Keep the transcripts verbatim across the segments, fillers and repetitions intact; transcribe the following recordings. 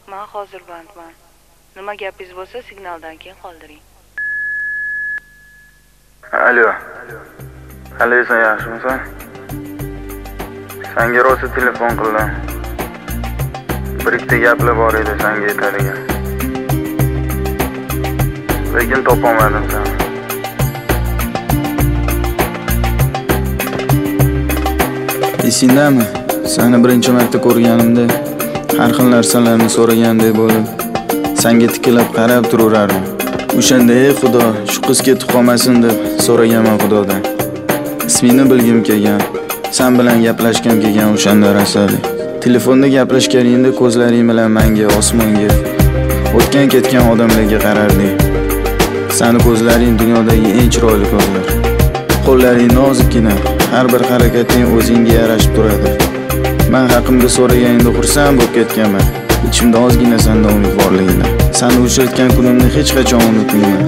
Men hozir bandman. Nima gapingiz bo'lsa, signaldan keyin qoldiring. Alo. Qalaysan, yaxshimisan? Senga rosa telefon qildim. Bir ikkita gaplar bor edi senga aytadigan. Lekin topolmadim seni. Esingdami? Seni birinchi marta ko'rganimda har xil narsalarni so'ragandek bo'lib, senga tikilib qarab turaverardim. O'shanda ey Xudo, shu qiz ketib qolmasin deb so'raganman Xudodan. Ismingni bilgim kelgan, sen bilan gaplashgim kelgan o'shanda rasali. Telefonda gaplashganingda ko'zlaring bilan menga, osmonga, o'tgan ketgan odamlarga qararding. Seni ko'zlaring dunyodagi eng chiroyli ko'zlar. Qo'llaring nozikkina, har bir harakating o'zingga yarashib turadi. Men haqimda so'raganingda xursand bo'lib ketganman. Ichimda ozgina sendan umid borligini. Seni uchratgan kunimni hech qachon unutmayman.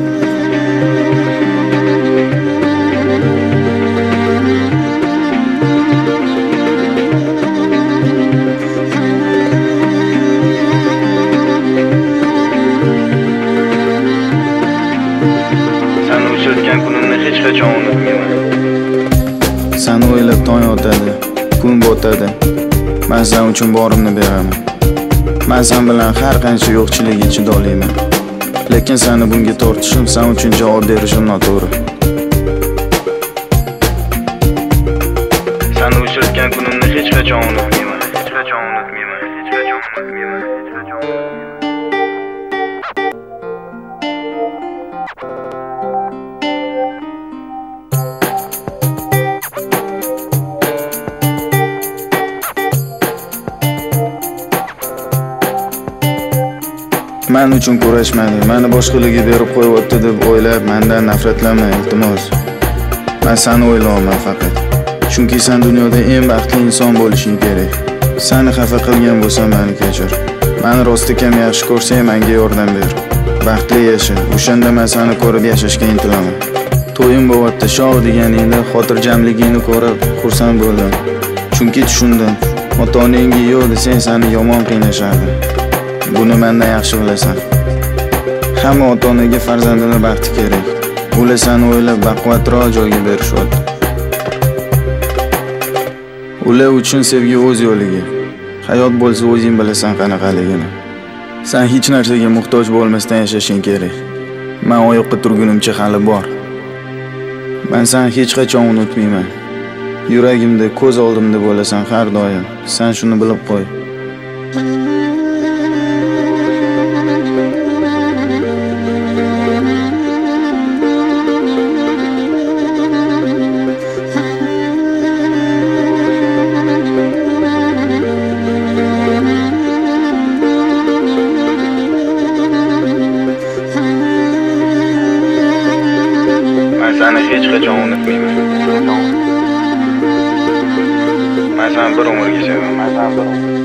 Seni uchratgan kunimni hech qachon unutmayman. Seni o'ylab tong otadi, kun botadi. Men sen uchun borimni beraman. Men sen bilan har qancha yo'qchilikga chidolayman. Lekin seni bunga tortishim, sen uchun javob berishim noto'g'ri. Seni uchratgan kunimni hech qachon unutmayman. Hech qachon unutmayman. Hech qachon unutmayman. Hech qachon unutmayman. Men uchun kurashmadi, meni boshqalarga berib qo'yibdi deb o'ylab, mendan nafratlanma, iltimos. Men seni o'ylayman faqat. Chunki sen dunyoda eng baxtli inson bo'lishing kerak. Seni xafa qilgan bo'lsam, meni kechir. Meni rostakam yaxshi ko'rsang, menga yordam ber. Baxtli yasha. O'shanda men seni ko'rib yashashga intilaman. To'yim bo'lyapti, shov deganingda xotirjamligingni ko'rib xursand bo'ldim. Chunki tushundim, ota-onangga yo'q desang, seni yomon qiynashardi. Buni mendan yaxshi bilasan. Hamma ota-onaga farzandini baxti kerak. Ular seni o'ylab baquvvatroq joyga berishyapti. Ular uchun sevgi o'z yo'liga. Hayot bo'lsa o'zing bilasan qanaqaligini. Sen hech narsaga muhtoj bo'lmasdan yashashing kerak. Men oyoqqa turgunimcha hali bor. Men seni hech qachon unutmayman. Yuragimda, ko'z oldimda bo'lasan har doim. Sen shuni bilib qo'y. Seni hech qachon unutmayman. Men seni bir umrga sevaman.